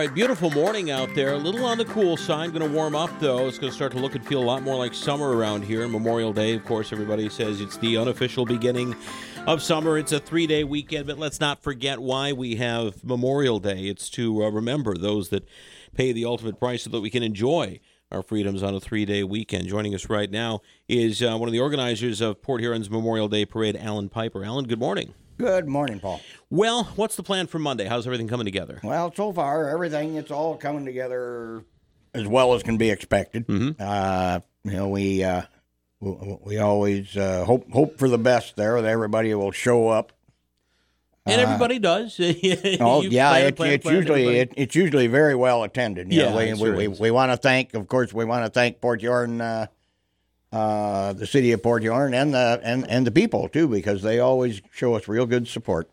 All right, beautiful morning out there. A little on the cool side. Going to warm up, though. It's going to start to look and feel a lot more like summer around here. Memorial Day, of course, everybody says it's the unofficial beginning of summer. It's a 3-day weekend, but let's not forget why we have Memorial Day. It's to remember those that pay the ultimate price so that we can enjoy our freedoms on a 3-day weekend. Joining us right now is one of the organizers of Port Huron's Memorial Day Parade, Alan Piper. Alan, good morning. Good morning, Paul. Well, what's the plan for Monday? How's everything coming together? Well, so far, it's all coming together as well as can be expected. Mm-hmm. We always hope for the best there, that everybody will show up. And everybody does. It's usually very well attended. We want to thank Port Huron, the city of Port Huron, and the people too, because they always show us real good support.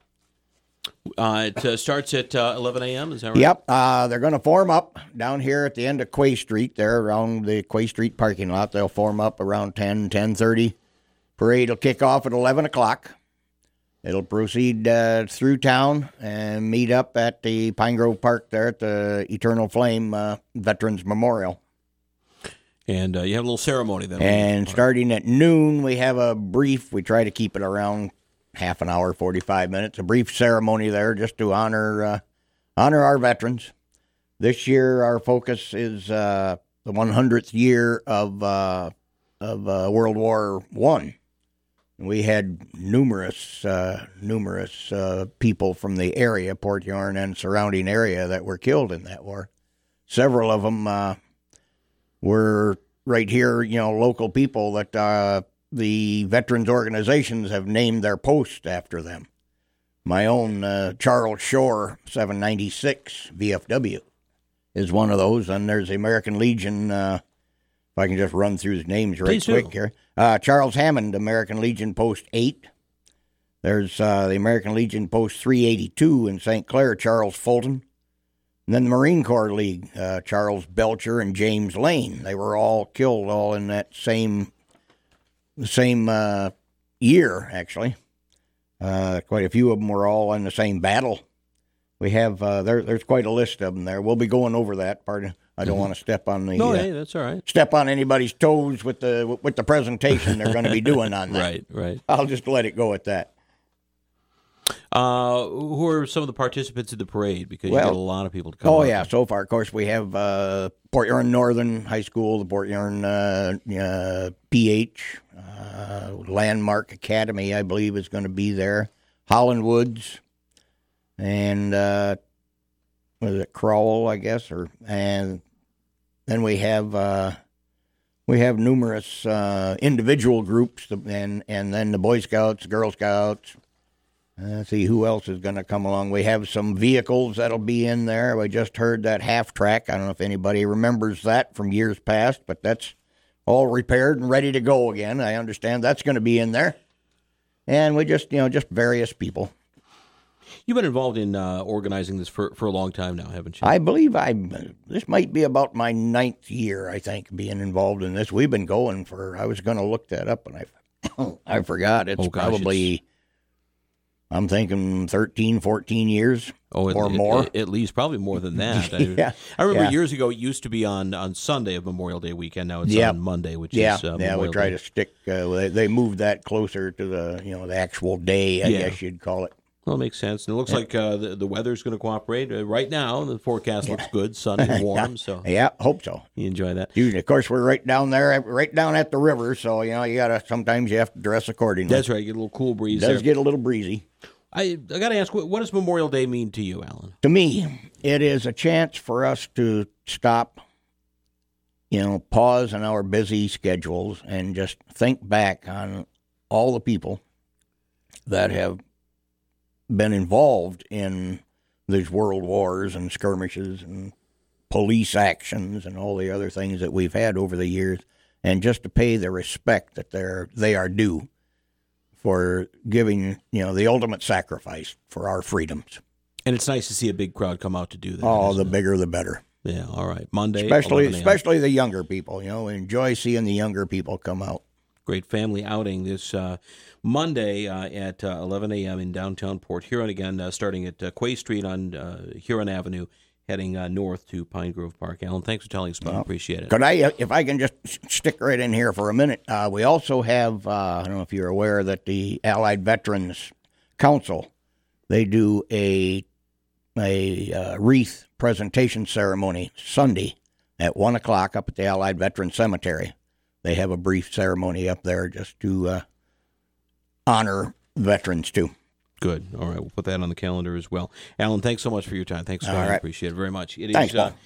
It starts at 11 a.m., is that right? Yep. They're going to form up down here at the end of Quay Street, there around the Quay Street parking lot. They'll form up around 10:30. Parade will kick off at 11 o'clock. It'll proceed through town and meet up at the Pine Grove Park there at the Eternal Flame Veterans Memorial. And you have a little ceremony then. And starting at noon, we have we try to keep it around half an hour, 45 minutes, a brief ceremony there just to honor our veterans. This year, our focus is the 100th year of World War I. We had numerous people from the area, Port Huron and surrounding area, that were killed in that war. Several of them were right here, local people that the veterans organizations have named their post after them. My own Charles Shore, 796 VFW, is one of those. And there's the American Legion, if I can just run through the names right quick here. Charles Hammond, American Legion Post 8. There's the American Legion Post 382 in St. Clair, Charles Fulton. And then the Marine Corps League, Charles Belcher and James Lane. They were all killed all in that same year, actually. Quite a few of them were all in the same battle. We have there's quite a list of them there. We'll be going over that. Pardon, I don't want to step on the hey, that's all right. Step on anybody's toes with the presentation they're going to be doing on that. Right. I'll just let it go at that. Who are some of the participants in the parade? Because you get a lot of people to come. Oh, yeah. So far, of course, we have Port Huron Northern High School, the Port Huron PH, Landmark Academy, I believe, is going to be there. Holland Woods, and was it Crowell, I guess, and then we have numerous individual groups, and then the Boy Scouts, Girl Scouts. Let's see who else is going to come along. We have some vehicles that'll be in there. We just heard that half track. I don't know if anybody remembers that from years past, but that's all repaired and ready to go again. I understand that's going to be in there. And we just various people. You've been involved in organizing this for a long time now, haven't you? I believe this might be about my 9th year, I think, being involved in this. We've been going I was going to look that up, and I forgot. It's probably... I'm thinking 13, 14 years or more. At least, probably more than that. I remember years ago it used to be on Sunday of Memorial Day weekend. Now it's on Monday, which is Memorial we try Day. to stick. They moved that closer to the actual day, I guess you'd call it. Well, it makes sense. And it looks like the weather's going to cooperate. Right now, the forecast looks good, sunny and warm. So hope so. You enjoy that. Usually, of course, we're right down there, right down at the river, so sometimes you have to dress accordingly. That's right. You get a little cool breeze. It does get a little breezy. I got to ask, what does Memorial Day mean to you, Alan? To me, it is a chance for us to stop, pause in our busy schedules and just think back on all the people that have been involved in these world wars and skirmishes and police actions and all the other things that we've had over the years, and just to pay the respect that they are due for giving, the ultimate sacrifice for our freedoms. And it's nice to see a big crowd come out to do that. Oh, the bigger the better. Yeah, all right. Monday, especially the younger people. Enjoy seeing the younger people come out. Great family outing this Monday at 11 a.m. in downtown Port Huron. Again, starting at Quay Street on Huron Avenue heading north to Pine Grove Park. Alan, thanks for telling us about it. Appreciate it. Could I, if I can just stick right in here for a minute, we also have, I don't know if you're aware that the Allied Veterans Council, they do a wreath presentation ceremony Sunday at 1 o'clock up at the Allied Veterans Cemetery. They have a brief ceremony up there just to honor veterans, too. Good. All right. We'll put that on the calendar as well. Alan, thanks so much for your time. Thanks, Scott. All right. I appreciate it very much. Thanks, Paul.